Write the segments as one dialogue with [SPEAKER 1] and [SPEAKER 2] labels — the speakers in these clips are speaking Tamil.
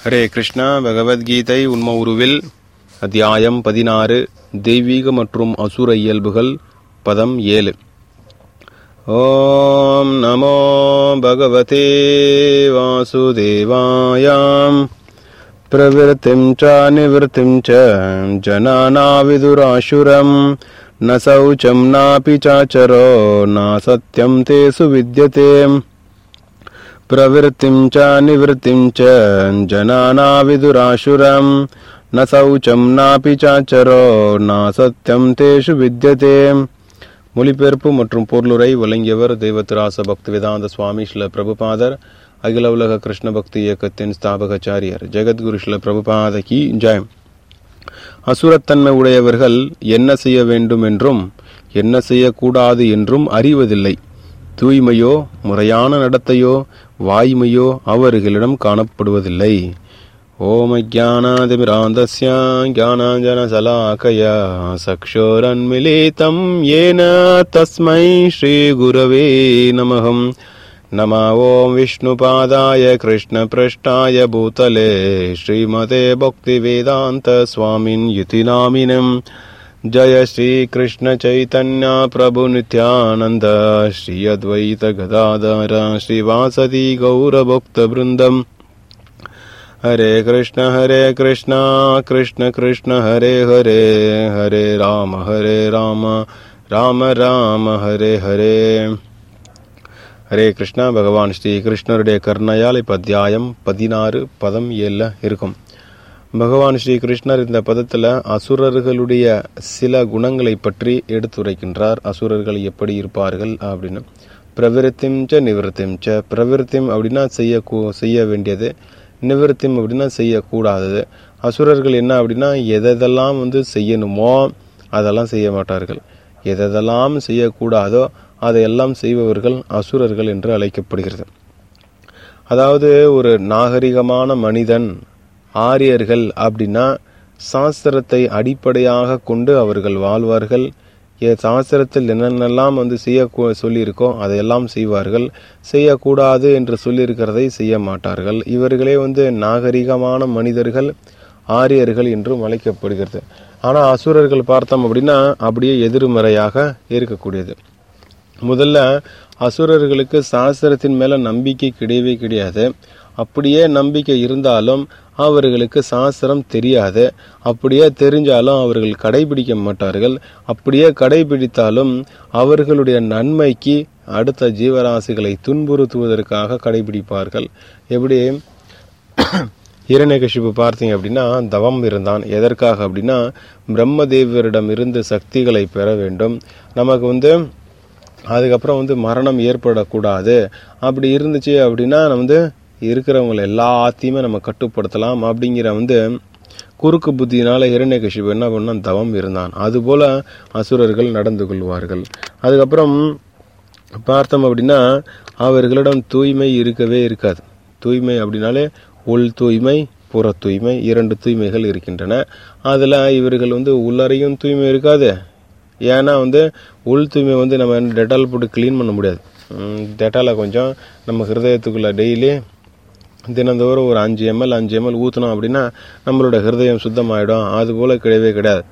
[SPEAKER 1] ஹரே கிருஷ்ணா. பகவத்கீதை உண்ம உருவில் அத்தியாயம் 16 தெய்வீக மற்றும் அசுர இயல்புகள். பதம் 7. ஓம் நமோ பகவதே வாசுதேவாயாம் பிரவிருத்திம் ச நிவிருத்திம் ச ஜனானா விதுராசுரம் ந சௌச்சம் நாபி சாச்சரோ ந சத்யம் தேசு வித்யதே பிரவிருத்திம் ச நிவிருத்திம் ச ஜனானா விதுராசுரம் ந சௌச்சம் நாபி சாச்சரோ ந சத்யம் தேஷு வித்யதே. மொழிபெயர்ப்பு மற்றும் பொருளுரை வழங்கியவர் தெய்வத்திராச பக்திவேதாந்த சுவாமி ஸ்ரீல பிரபுபாதர், அகில உலக கிருஷ்ண பக்தி இயக்கத்தின் ஸ்தாபகாச்சாரியர். ஜெகத்குரு ஸ்ரீல பிரபுபாத கி ஜெய். அசுரத்தன்மை உடையவர்கள் என்ன செய்ய வேண்டும் என்றும் என்ன செய்யக்கூடாது என்றும் அறிவதில்லை. தூய்மையோ முறையான நடத்தையோ வாய்மையோ அவர்களிடம் காணப்படுவதில்லை. ஓம் அஜ்ஞானாதிமிராந்தஸ்ய ஞானாஞ்சனசலாகயா சக்ஷோரன்மிலிதம் யேன தஸ்மை ஸ்ரீ குரவே நமஹம். நம ஓம் விஷ்ணுபாதாய கிருஷ்ணபிருஷ்டாய பூதலே ஸ்ரீமதே பக்திவேதாந்த ஸ்வாமின் யுதி நாமினம். ஜய ஸ்ரீ கிருஷ்ண சைதன்ய பிரபு நித்யானந்த ஸ்ரீ அத்வைத கதாதர ஸ்ரீவாசதி கௌர பக்த பிருந்தம். ஹரே கிருஷ்ண கிருஷ்ண கிருஷ்ண ஹரே ஹரே, ஹரே ராம ராம ராம ஹரே ஹரே. ஹரே கிருஷ்ணா. பகவான் ஸ்ரீ கிருஷ்ணருடைய கருணையால் இப்ப அத்தியாயம் 16 பதம் 7 இருக்கும். பகவான் ஸ்ரீ கிருஷ்ணர் இந்த பதத்துல அசுரர்களுடைய சில குணங்களை பற்றி எடுத்துரைக்கின்றார். அசுரர்கள் எப்படி இருப்பார்கள் அப்படின்னு. பிரவிருத்திம் ச நிவிருத்திம் ச. பிரவிருத்திம் அப்படின்னா செய்ய வேண்டியது, நிவிருத்திம் அப்படின்னா செய்யக்கூடாதது. அசுரர்கள் என்ன அப்படின்னா எதெல்லாம் செய்யணுமோ அதெல்லாம் செய்ய மாட்டார்கள், எதெல்லாம் செய்யக்கூடாதோ அதையெல்லாம் செய்பவர்கள் அசுரர்கள் என்று அழைக்கப்படுகிறது. அதாவது ஒரு நாகரிகமான மனிதன், ஆரியர்கள் அப்படின்னா சாஸ்திரத்தை அடிப்படையாக கொண்டு அவர்கள் வாழ்வார்கள். சாஸ்திரத்தில் என்னென்னலாம் செய்ய சொல்லியிருக்கோ அதையெல்லாம் செய்வார்கள். செய்யக்கூடாது என்று சொல்லியிருக்கிறதை செய்ய மாட்டார்கள். இவர்களே நாகரிகமான மனிதர்கள், ஆரியர்கள் என்றும் அழைக்கப்படுகிறது. ஆனால் அசுரர்கள் பார்த்தோம் அப்படின்னா அப்படியே எதிர்மறையாக இருக்கக்கூடியது. முதல்ல அசுரர்களுக்கு சாஸ்திரத்தின் மேல நம்பிக்கை கிடையவே கிடையாது. அப்படியே நம்பிக்கை இருந்தாலும் அவர்களுக்கு சாஸ்திரம் தெரியாது. அப்படியே தெரிஞ்சாலும் அவர்கள் கடைபிடிக்க மாட்டார்கள். அப்படியே கடைபிடித்தாலும் அவர்களுடைய நன்மைக்கு அடுத்த ஜீவராசிகளை துன்புறுத்துவதற்காக கடைபிடிப்பார்கள். எப்படி ஹிரண்யகசிபு பார்த்தீங்க அப்படின்னா தவம் இருந்தான். எதற்காக அப்படின்னா பிரம்மதேவரிடம் இருந்து சக்திகளை பெற வேண்டும். நமக்கு அதுக்கப்புறம் மரணம் ஏற்படக்கூடாது. அப்படி இருந்துச்சு அப்படின்னா இருக்கிறவங்களை எல்லாத்தையுமே நம்ம கட்டுப்படுத்தலாம் அப்படிங்கிற குறுக்கு புத்தியினால ஹிரண்யகசிபு என்ன பண்ணா தவம் இருந்தான். அதுபோல அசுரர்கள் நடந்து கொள்வார்கள். அதுக்கப்புறம் பார்த்தோம் அப்படின்னா அவர்களிடம் தூய்மை இருக்கவே இருக்காது. தூய்மை அப்படின்னாலே உள் தூய்மை புற தூய்மை, 2 தூய்மைகள் இருக்கின்றன. அதுல இவர்கள் உள்ளறையும் தூய்மை இருக்காது. ஏன்னா உள் தூய்மை நம்ம டெட்டால் போட்டு கிளீன் பண்ண முடியாது. டெட்டாலை கொஞ்சம் நம்ம ஹிருதயத்துக்குள்ள டெய்லி தினந்தோறும் ஒரு 5 ml ஊற்றணும் அப்படின்னா நம்மளோட ஹிருதயம் சுத்தமாயிடும். அது போல கிடையவே கிடையாது.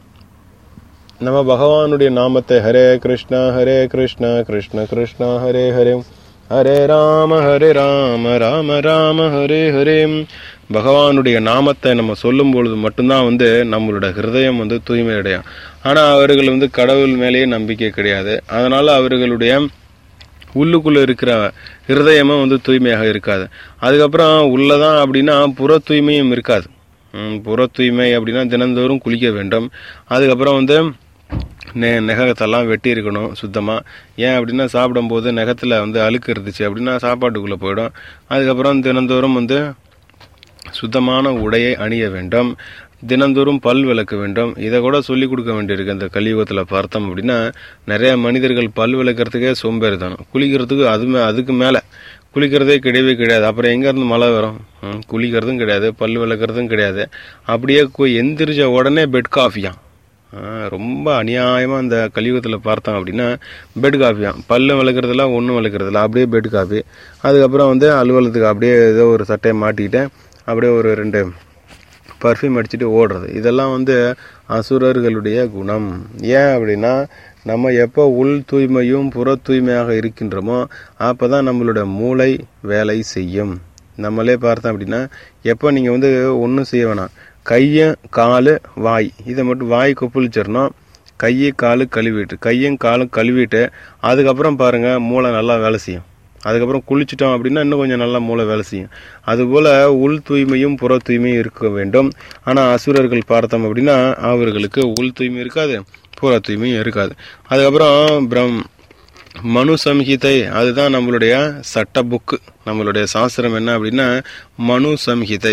[SPEAKER 1] நம்ம பகவானுடைய நாமத்தை ஹரே கிருஷ்ணா கிருஷ்ண கிருஷ்ணா ஹரே ஹரே, ஹரே ராம ராம ராம ஹரே ஹரே. பகவானுடைய நாமத்தை நம்ம சொல்லும் பொழுது மட்டும்தான் நம்மளோட ஹிருதயம் தூய்மை அடையும். ஆனா அவர்கள் கடவுள் மேலேயே நம்பிக்கை கிடையாது. அதனால அவர்களுடைய உள்ளுக்குள்ள இருக்கிற ஹிருதயமும் தூய்மையாக இருக்காது. அதுக்கப்புறம் உள்ளதான் அப்படின்னா புற தூய்மையும் இருக்காது. புற தூய்மை அப்படின்னா தினந்தோறும் குளிக்க வேண்டும். அதுக்கப்புறம் நெகத்தெல்லாம் வெட்டி இருக்கணும் சுத்தமா. ஏன் அப்படின்னா சாப்பிடும் போது நெகத்துல அழுக்கு இருந்துச்சு அப்படின்னா சாப்பாட்டுக்குள்ள போயிடும். அதுக்கப்புறம் தினந்தோறும் சுத்தமான உடையை அணிய வேண்டும். தினந்தோறும் பல் விளக்க வேண்டும். இதை கூட சொல்லி கொடுக்க வேண்டியிருக்கு. இந்த கலியுகத்துல பார்த்தோம் அப்படின்னா நிறைய மனிதர்கள் பல் விளக்கிறதுக்கே சோம்பேறிதானோ, குளிக்கிறதுக்கு அதுக்கு மேல குளிக்கிறதே கிடையவே கிடையாது. அப்புறம் எங்க இருந்து மழை வரும்? குளிக்கிறதும் கிடையாது, பல் விளக்குறதும் கிடையாது. அப்படியே எந்திரிச்ச உடனே பெட் காஃபியா. ரொம்ப அநியாயமா இந்த கலியுகத்துல பார்த்தோம் அப்படின்னா பெட் காஃபியா. பல்லு விளக்குறதுல ஒன்றும் விளக்குறதில்ல, அப்படியே பெட் காஃபி. அதுக்கப்புறம் அலுவலகத்துக்கு அப்படியே ஏதோ ஒரு சட்டையை மாட்டிக்கிட்டேன் அப்படியே ஒரு 2 பர்ஃப்யூம் அடிச்சுட்டு ஓடுறது. இதெல்லாம் வந்து அசுரர்களுடைய குணம். ஏன் அப்படின்னா நம்ம எப்போ உள் தூய்மையும் புற தூய்மையாக இருக்கின்றோமோ அப்போ தான் நம்மளோட மூளை வேலை செய்யும். நம்மளே பார்த்தோம் அப்படின்னா எப்போ நீங்கள் வந்து ஒன்றும் செய்ய வேணாம், கையை காலு வாய் இதை மட்டும் வாய் கொப்பளிச்சிடணும். கையை காலும் கழுவிட்டு அதுக்கப்புறம் பாருங்கள் மூளை நல்லா வேலை செய்யும். அதுக்கப்புறம் குளிச்சிட்டோம் அப்படின்னா இன்னும் கொஞ்சம் நல்லா மூளை வேலை செய்யும். அதுபோல் உள் தூய்மையும் புற தூய்மையும் இருக்க வேண்டும். ஆனால் அசுரர்கள் பார்த்தோம் அப்படின்னா அவர்களுக்கு உள் தூய்மை இருக்காது, புற தூய்மையும் இருக்காது. அதுக்கப்புறம் மனு சம்ஹிதை, அதுதான் நம்மளுடைய சட்ட புக்கு. நம்மளுடைய சாஸ்திரம் என்ன அப்படின்னா மனு சம்ஹிதை.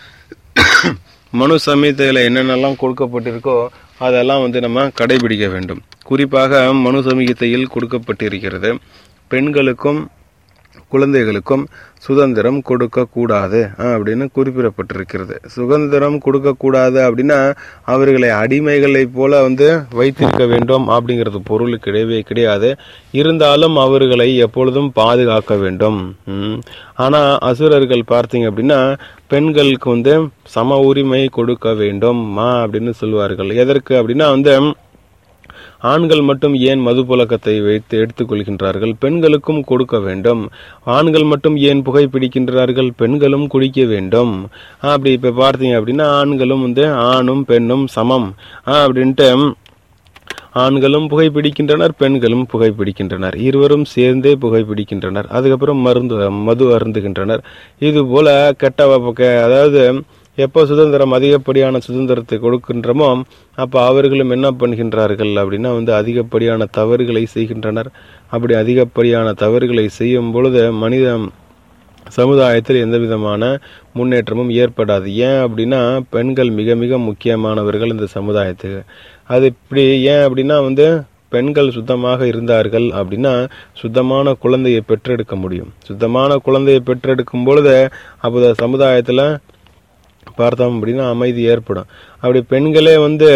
[SPEAKER 1] மனு சம்ஹிதையில் என்னென்னலாம் கொடுக்கப்பட்டிருக்கோ அதெல்லாம் வந்து நம்ம கடைபிடிக்க வேண்டும். குறிப்பாக மனு சம்ஹிதையில் கொடுக்கப்பட்டிருக்கிறது பெண்களுக்கும் குழந்தைகளுக்கும் சுதந்திரம் கொடுக்கக்கூடாது அப்படின்னு குறிப்பிடப்பட்டிருக்கிறது. சுதந்திரம் கொடுக்கக்கூடாது அப்படின்னா அவர்களை அடிமைகளை போல வந்து வைத்திருக்க வேண்டும் அப்படிங்கிறது பொருள் கிடையவே கிடையாது. இருந்தாலும் அவர்களை எப்பொழுதும் பாதுகாக்க வேண்டும். ஆனால் அசுரர்கள் பார்த்தீங்க அப்படின்னா பெண்களுக்கு வந்து சம உரிமை கொடுக்க வேண்டும் அப்படின்னு சொல்லுவார்கள். எதற்கு அப்படின்னா வந்து ஆண்கள் மட்டும் ஏன் மது புழக்கத்தை வைத்து எடுத்துக்கொள்கின்றார்கள், பெண்களுக்கும் கொடுக்க வேண்டும். ஆண்கள் மட்டும் ஏன் புகைப்பிடிக்கின்றார்கள், பெண்களும் குடிக்க வேண்டும். அப்படி இப்போ பார்த்தீங்க அப்படின்னா ஆண்களும் வந்து ஆணும் பெண்ணும் சமம் அப்படின்ட்டு ஆண்களும் புகைப்பிடிக்கின்றனர், பெண்களும் புகைப்பிடிக்கின்றனர், இருவரும் சேர்ந்தே புகைப்பிடிக்கின்றனர். அதுக்கப்புறம் மது அருந்துகின்றனர். இது போல அதாவது எப்போ சுதந்திரம் அதிகப்படியான சுதந்திரத்தை கொடுக்கின்றமோ அப்போ அவர்களும் என்ன பண்ணுகின்றார்கள் அப்படின்னா வந்து அதிகப்படியான தவறுகளை செய்கின்றனர். அப்படி அதிகப்படியான தவறுகளை செய்யும் பொழுது மனித சமுதாயத்தில் எந்த விதமான முன்னேற்றமும் ஏற்படாது. ஏன் அப்படின்னா பெண்கள் மிக மிக முக்கியமானவர்கள் இந்த சமுதாயத்துக்கு. அது இப்படி ஏன் அப்படின்னா வந்து பெண்கள் சுத்தமாக இருந்தார்கள் அப்படின்னா சுத்தமான குழந்தையை பெற்றெடுக்க முடியும். சுத்தமான குழந்தையை பெற்றெடுக்கும் பொழுது அப்போ சமுதாயத்தில் பார்த்தோம் அப்படின்னா அமைதி ஏற்படும். அப்படி பெண்களே வந்து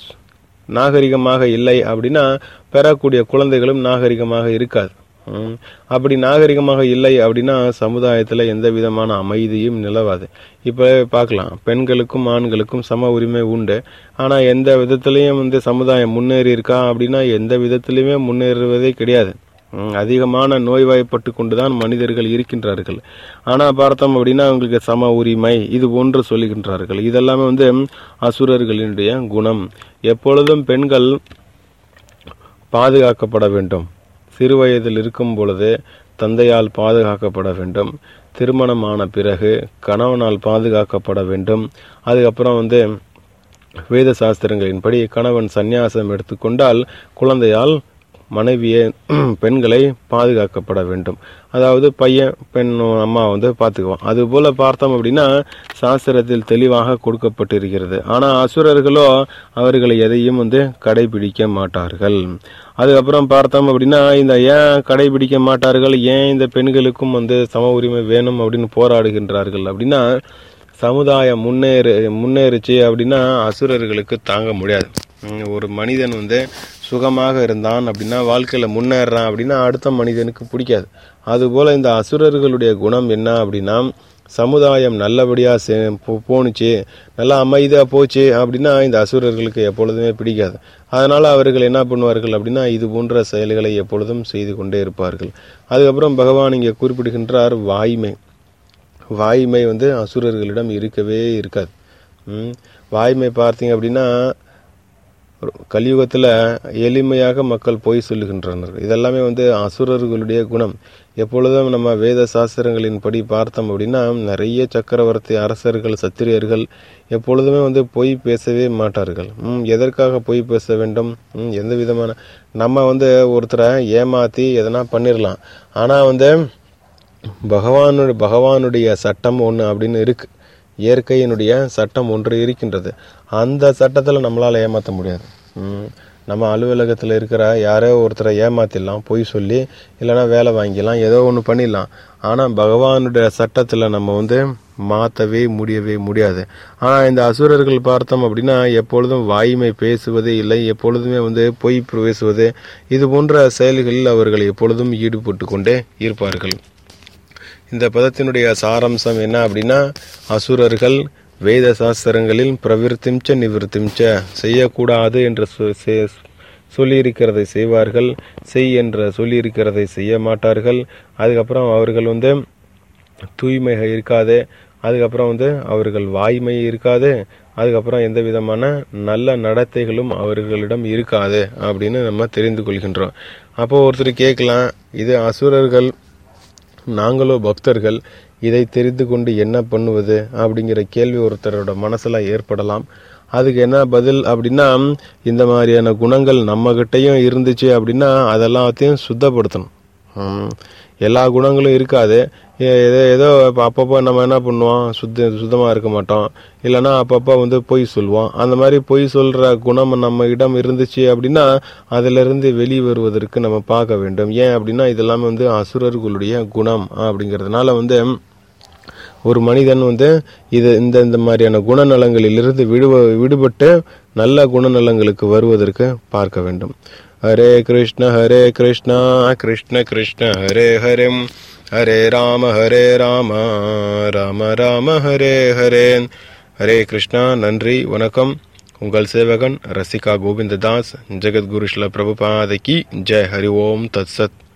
[SPEAKER 1] நாகரிகமாக இல்லை அப்படின்னா பெறக்கூடிய குழந்தைகளும் நாகரிகமாக இருக்காது. அப்படி நாகரிகமாக இல்லை அப்படின்னா சமுதாயத்தில் எந்த விதமான அமைதியும் நிலவாது. இப்போ பார்க்கலாம், பெண்களுக்கும் ஆண்களுக்கும் சம உரிமை உண்டு. ஆனால் எந்த விதத்திலையும் வந்து சமுதாயம் முன்னேறி இருக்கா அப்படின்னா எந்த விதத்திலையுமே முன்னேறுவதே கிடையாது. அதிகமான நோய்வாய்ப்பட்டு கொண்டுதான் மனிதர்கள் இருக்கின்றார்கள். ஆனால் பார்த்தோம் அப்படின்னா அவங்களுக்கு சம உரிமை இது போன்று சொல்லுகின்றார்கள். இதெல்லாமே வந்து அசுரர்களினுடைய குணம். எப்பொழுதும் பெண்கள் பாதுகாக்கப்பட வேண்டும். சிறு வயதில் இருக்கும் பொழுது தந்தையால் பாதுகாக்கப்பட வேண்டும். திருமணமான பிறகு கணவனால் பாதுகாக்கப்பட வேண்டும். அதுக்கப்புறம் வந்து வேத சாஸ்திரங்களின்படி கணவன் சந்நியாசம் எடுத்துக்கொண்டால் குழந்தையால் மனைவியை பெண்களை பாதுகாக்கப்பட வேண்டும். அதாவது பையன் பெண் அம்மா வந்து பார்த்துக்குவான். அதுபோல் பார்த்தோம் அப்படின்னா சாஸ்திரத்தில் தெளிவாக கொடுக்கப்பட்டிருக்கிறது. ஆனால் அசுரர்களோ அவர்களை எதையும் வந்து கடைபிடிக்க மாட்டார்கள். அதுக்கப்புறம் பார்த்தோம் அப்படின்னா இந்த ஏன் கடைபிடிக்க மாட்டார்கள், ஏன் இந்த பெண்களுக்கும் வந்து சம உரிமை வேணும் அப்படின்னு போராடுகின்றார்கள் அப்படின்னா சமுதாயம் முன்னேறுச்சு அப்படின்னா அசுரர்களுக்கு தாங்க முடியாது. ஒரு மனிதன் வந்து சுகமாக இருந்தான் அப்படின்னா வாழ்க்கையில் முன்னேறான் அப்படின்னா அடுத்த மனிதனுக்கு பிடிக்காது. அதுபோல் இந்த அசுரர்களுடைய குணம் என்ன அப்படின்னா சமுதாயம் நல்லபடியாக போணுச்சு, நல்லா அமைதியாக போச்சு அப்படின்னா இந்த அசுரர்களுக்கு எப்பொழுதுமே பிடிக்காது. அதனால் அவர்கள் என்ன பண்ணுவார்கள் அப்படின்னா இது போன்ற செயல்களை எப்பொழுதும் செய்து கொண்டே இருப்பார்கள். அதுக்கப்புறம் பகவான் இங்கே குறிப்பிடுகின்றார் வாய்மை வந்து அசுரர்களிடம் இருக்கவே இருக்காது. வாய்மை பார்த்தீங்க அப்படின்னா கலியுகத்தில் எளிமையாக மக்கள் பொய் சொல்லுகின்றனர். இதெல்லாமே வந்து அசுரர்களுடைய குணம். எப்பொழுதும் நம்ம வேத சாஸ்திரங்களின் படி பார்த்தோம் அப்படின்னா நிறைய சக்கரவர்த்தி அரசர்கள் சத்திரியர்கள் எப்பொழுதுமே வந்து பொய் பேசவே மாட்டார்கள். எதற்காக பொய் பேச வேண்டும்? எந்த விதமான நம்ம வந்து ஒருத்தரை ஏமாற்றி எதனா பண்ணிடலாம். ஆனால் வந்து பகவானுடைய சட்டம் ஒன்று அப்படின்னு இருக்கு. இயற்கையினுடைய சட்டம் ஒன்று இருக்கின்றது. அந்த சட்டத்தில் நம்மளால் ஏமாற்ற முடியாது. நம்ம அலுவலகத்தில் இருக்கிற யாரோ ஒருத்தரை ஏமாத்திடலாம், பொய் சொல்லி, இல்லைன்னா வேலை வாங்கிடலாம், ஏதோ ஒன்று பண்ணிடலாம். ஆனால் பகவானுடைய சட்டத்தில் நம்ம வந்து மாற்றவே முடியாது. ஆனால் இந்த அசுரர்கள் பார்த்தோம் அப்படின்னா எப்பொழுதும் வாய்மை பேசுவதே இல்லை, எப்பொழுதுமே வந்து பொய் பேசுவது இது போன்ற செயல்களில் அவர்கள் எப்பொழுதும் ஈடுபட்டு கொண்டே இருப்பார்கள். இந்த பதத்தினுடைய சாராம்சம் என்ன அப்படின்னா, அசுரர்கள் வேத சாஸ்திரங்களில் பிரவிற்த்திம்ச நிவிற்த்திம்ச செய்யக்கூடாது என்று சொல்லியிருக்கிறதை செய்வார்கள், செய் என்ற சொல்லியிருக்கிறதை செய்ய மாட்டார்கள். அதுக்கப்புறம் அவர்கள் தூய்மை இருக்காது, அதுக்கப்புறம் அவர்கள் வாய்மை இருக்காது, அதுக்கப்புறம் எந்த விதமான நல்ல நடத்தைகளும் அவர்களிடம் இருக்காது அப்படின்னு நம்ம தெரிந்து கொள்கின்றோம். அப்போ ஒருத்தர் கேட்கலாம், இது அசுரர்கள், நாங்களோ பக்தர்கள், இதை தெரிந்து கொண்டு என்ன பண்ணுவது அப்படிங்கிற கேள்வி ஒருத்தரோட மனசுல ஏற்படலாம். அதுக்கு என்ன பதில் அப்படின்னா, இந்த மாதிரியான குணங்கள் நம்ம கிட்டையும் இருந்துச்சு அப்படின்னா அதெல்லாத்தையும் சுத்தப்படுத்தணும். எல்லா குணங்களும் இருக்காது. ஏதோ அப்பப்போ நம்ம என்ன பண்ணுவோம், சுத்தமாக இருக்க மாட்டோம், இல்லைன்னா அப்பப்போ பொய் சொல்லுவோம். அந்த மாதிரி பொய் சொல்கிற குணம் நம்ம இடம் இருந்துச்சு அப்படின்னா அதிலிருந்து வெளிவருவதற்கு நம்ம பார்க்க வேண்டும். ஏன் அப்படின்னா இதெல்லாமே அசுரர்களுடைய குணம் அப்படிங்கிறதுனால ஒரு மனிதன் இது இந்த மாதிரியான குணநலங்களிலிருந்து விடுபட்டு நல்ல குணநலங்களுக்கு வருவதற்கு பார்க்க வேண்டும். ஹரே கிருஷ்ண கிருஷ்ண கிருஷ்ண ஹரே ஹரே, ஹரே ராம ராம ராம ஹரே ஹரே. ஹரே கிருஷ்ணா. நன்றி, வணக்கம். உங்கள் சேவகன் ரசிகா கோவிந்ததாஸ். ஜெகத்குரு ஸ்ரீல பிரபுபாத கி ஜெய். ஹரி ஓம் தத் சத்.